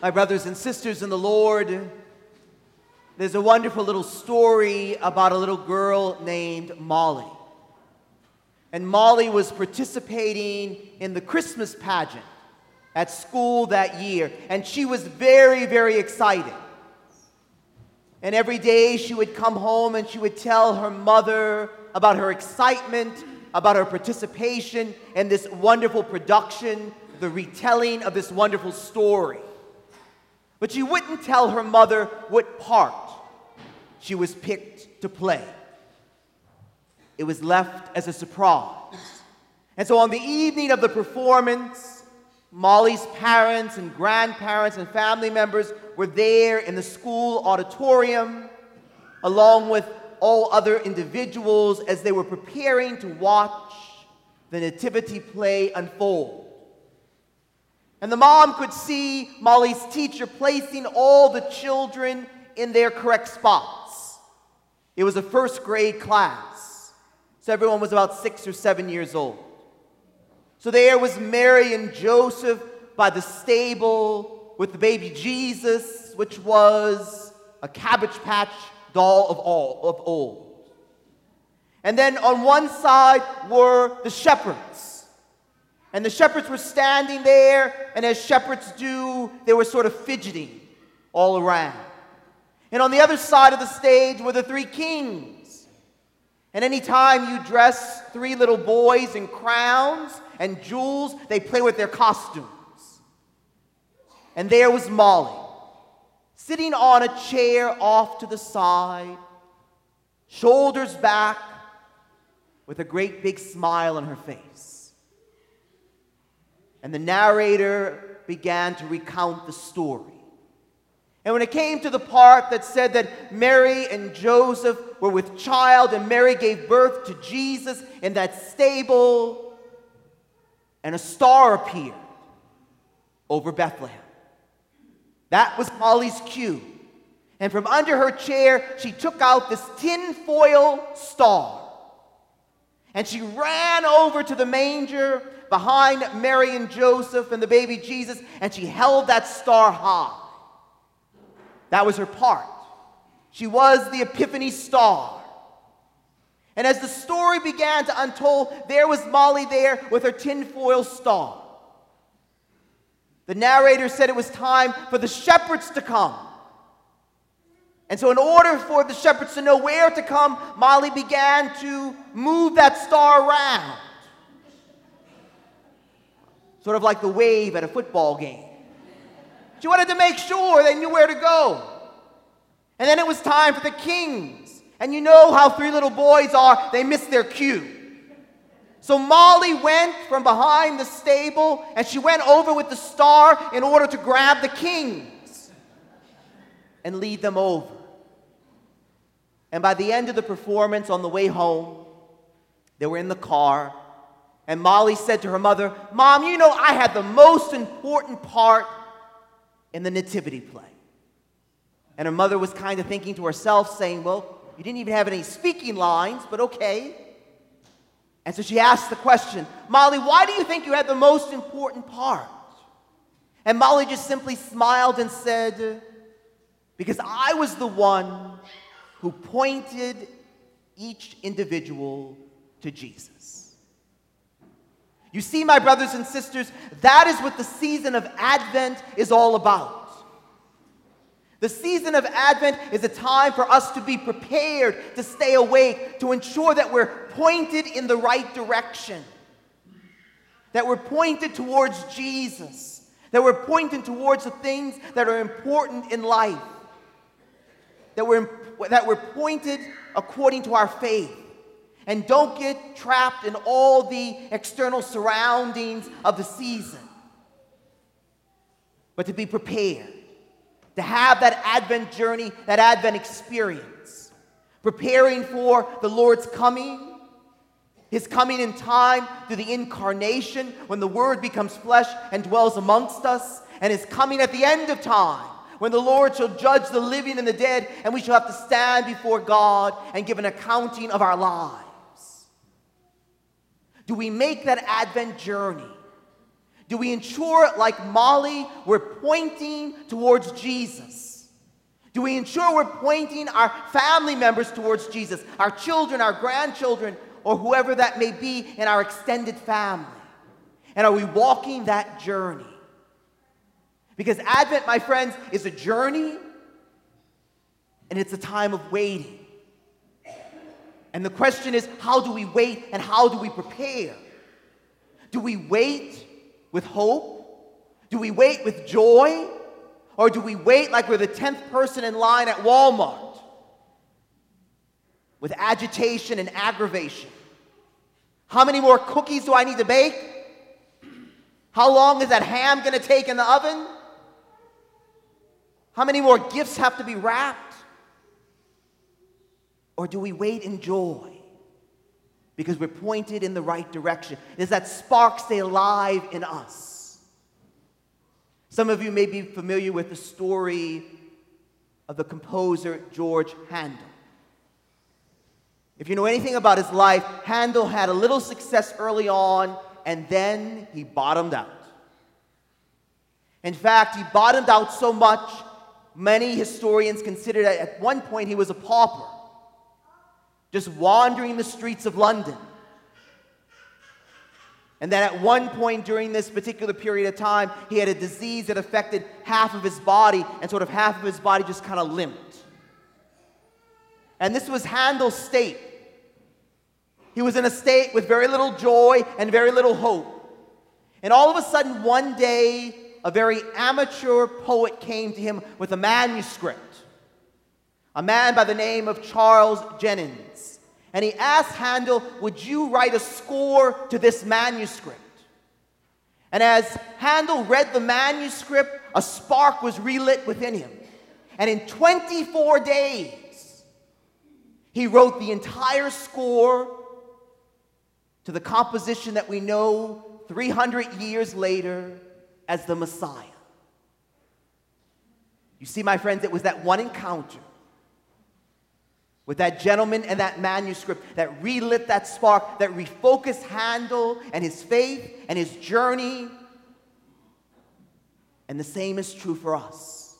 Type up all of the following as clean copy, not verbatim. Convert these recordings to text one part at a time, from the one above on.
My brothers and sisters in the Lord, there's a wonderful little story about a little girl named Molly. And Molly was participating in the Christmas pageant at school that year. And she was very, very excited. And every day she would come home and she would tell her mother about her excitement, about her participation in this wonderful production, the retelling of this wonderful story. But she wouldn't tell her mother what part she was picked to play. It was left as a surprise. And so on the evening of the performance, Molly's parents and grandparents and family members were there in the school auditorium, along with all other individuals as they were preparing to watch the nativity play unfold. And the mom could see Molly's teacher placing all the children in their correct spots. It was a first grade class, so everyone was about 6 or 7 years old. So there was Mary and Joseph by the stable with the baby Jesus, which was a Cabbage Patch doll of old. And then on one side were the shepherds. And the shepherds were standing there, and as shepherds do, they were sort of fidgeting all around. And on the other side of the stage were the three kings. And any time you dress three little boys in crowns and jewels, they play with their costumes. And there was Molly, sitting on a chair off to the side, shoulders back, with a great big smile on her face. And the narrator began to recount the story. And when it came to the part that said that Mary and Joseph were with child and Mary gave birth to Jesus in that stable, and a star appeared over Bethlehem. That was Molly's cue. And from under her chair, she took out this tin-foil star. And she ran over to the manger behind Mary and Joseph and the baby Jesus, and she held that star high. That was her part. She was the Epiphany star. And as the story began to unfold, there was Molly there with her tinfoil star. The narrator said it was time for the shepherds to come. And so in order for the shepherds to know where to come, Molly began to move that star around. Sort of like the wave at a football game. She wanted to make sure they knew where to go. And then it was time for the kings. And you know how three little boys are, they miss their cue. So Molly went from behind the stable and she went over with the star in order to grab the kings and lead them over. And by the end of the performance, on the way home, they were in the car, and Molly said to her mother, "Mom, you know I had the most important part in the nativity play." And her mother was kind of thinking to herself, saying, "Well, you didn't even have any speaking lines, but okay." And so she asked the question, "Molly, why do you think you had the most important part?" And Molly just simply smiled and said, "Because I was the one who pointed each individual to Jesus." You see, my brothers and sisters, that is what the season of Advent is all about. The season of Advent is a time for us to be prepared, to stay awake, to ensure that we're pointed in the right direction, that we're pointed towards Jesus, that we're pointed towards the things that are important in life, that we're pointed according to our faith. And don't get trapped in all the external surroundings of the season, but to be prepared, to have that Advent journey, that Advent experience, preparing for the Lord's coming, His coming in time through the incarnation, when the Word becomes flesh and dwells amongst us, and His coming at the end of time, when the Lord shall judge the living and the dead, and we shall have to stand before God and give an accounting of our lives. Do we make that Advent journey? Do we ensure, like Molly, we're pointing towards Jesus? Do we ensure we're pointing our family members towards Jesus, our children, our grandchildren, or whoever that may be in our extended family? And are we walking that journey? Because Advent, my friends, is a journey, and it's a time of waiting. And the question is, how do we wait and how do we prepare? Do we wait with hope? Do we wait with joy? Or do we wait like we're the 10th person in line at Walmart with agitation and aggravation? How many more cookies do I need to bake? How long is that ham going to take in the oven? How many more gifts have to be wrapped? Or do we wait in joy because we're pointed in the right direction? Does that spark stay alive in us? Some of you may be familiar with the story of the composer George Handel. If you know anything about his life, Handel had a little success early on, and then he bottomed out. In fact, he bottomed out so much, many historians consider that at one point he was a pauper, just wandering the streets of London. And then at one point during this particular period of time, he had a disease that affected half of his body, and sort of half of his body just kind of limped. And this was Handel's state. He was in a state with very little joy and very little hope. And all of a sudden, one day, a very amateur poet came to him with a manuscript. A man by the name of Charles Jennens. And he asked Handel, would you write a score to this manuscript? And as Handel read the manuscript, a spark was relit within him. And in 24 days, he wrote the entire score to the composition that we know 300 years later as the Messiah. You see, my friends, it was that one encounter with that gentleman and that manuscript that relit that spark, that refocused Handel and his faith and his journey. And the same is true for us.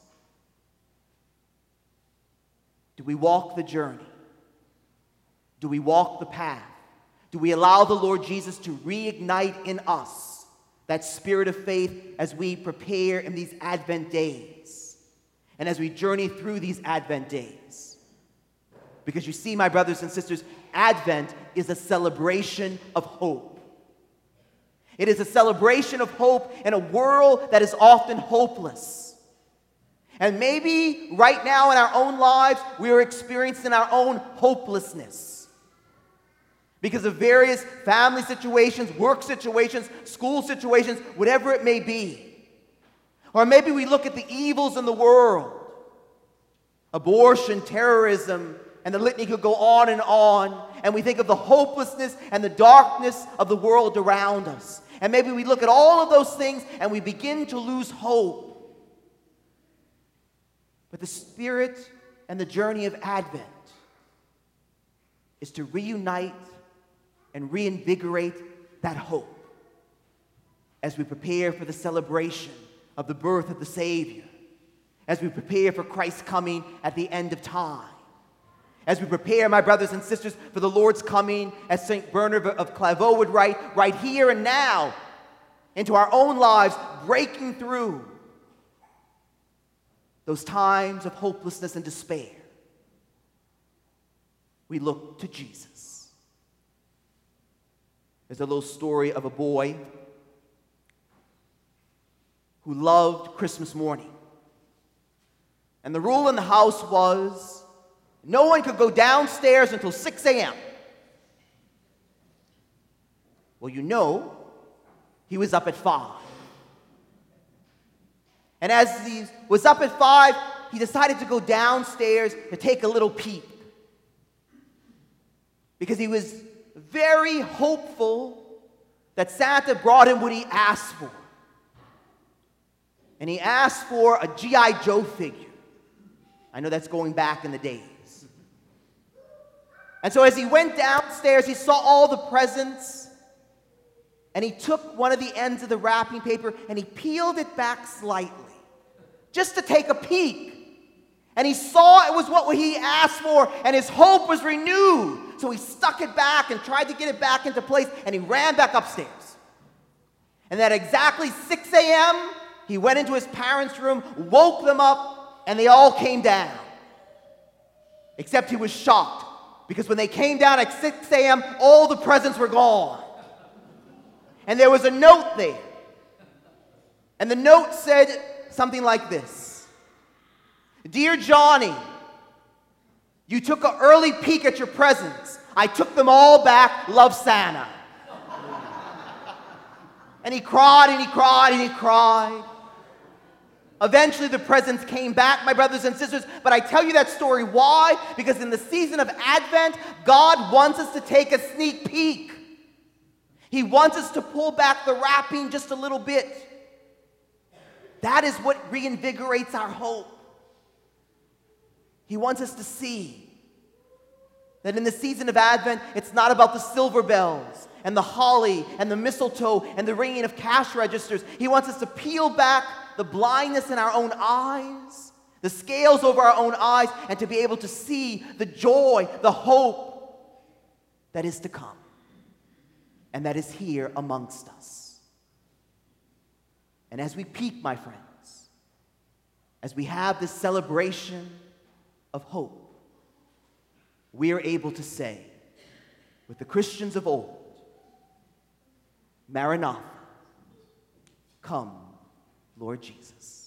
Do we walk the journey? Do we walk the path? Do we allow the Lord Jesus to reignite in us that spirit of faith as we prepare in these Advent days and as we journey through these Advent days? Because you see, my brothers and sisters, Advent is a celebration of hope. It is a celebration of hope in a world that is often hopeless. And maybe right now in our own lives, we are experiencing our own hopelessness because of various family situations, work situations, school situations, whatever it may be. Or maybe we look at the evils in the world, abortion, terrorism, and the litany could go on, and we think of the hopelessness and the darkness of the world around us. And maybe we look at all of those things and we begin to lose hope. But the spirit and the journey of Advent is to reunite and reinvigorate that hope as we prepare for the celebration of the birth of the Savior, as we prepare for Christ's coming at the end of time, as we prepare, my brothers and sisters, for the Lord's coming, as St. Bernard of Clairvaux would write, right here and now, into our own lives, breaking through those times of hopelessness and despair. We look to Jesus. There's a little story of a boy who loved Christmas morning. And the rule in the house was no one could go downstairs until 6 a.m. Well, you know, he was up at 5. And as he was up at 5, he decided to go downstairs to take a little peep, because he was very hopeful that Santa brought him what he asked for. And he asked for a G.I. Joe figure. I know that's going back in the days. And so as he went downstairs, he saw all the presents. And he took one of the ends of the wrapping paper and he peeled it back slightly, just to take a peek. And he saw it was what he asked for, and his hope was renewed. So he stuck it back and tried to get it back into place, and he ran back upstairs. And at exactly 6 a.m., he went into his parents' room, woke them up, and they all came down. Except he was shocked, because when they came down at 6 a.m., all the presents were gone. And there was a note there. And the note said something like this: "Dear Johnny, you took an early peek at your presents. I took them all back. Love, Santa." And he cried and he cried and he cried. Eventually the presents came back, my brothers and sisters, but I tell you that story why? Because in the season of Advent, God wants us to take a sneak peek. He wants us to pull back the wrapping just a little bit. That is what reinvigorates our hope. He wants us to see that in the season of Advent, it's not about the silver bells and the holly and the mistletoe and the ringing of cash registers. He wants us to peel back the blindness in our own eyes, the scales over our own eyes, and to be able to see the joy, the hope that is to come and that is here amongst us. And as we peek, my friends, as we have this celebration of hope, we are able to say, with the Christians of old, Maranatha, come, Lord Jesus.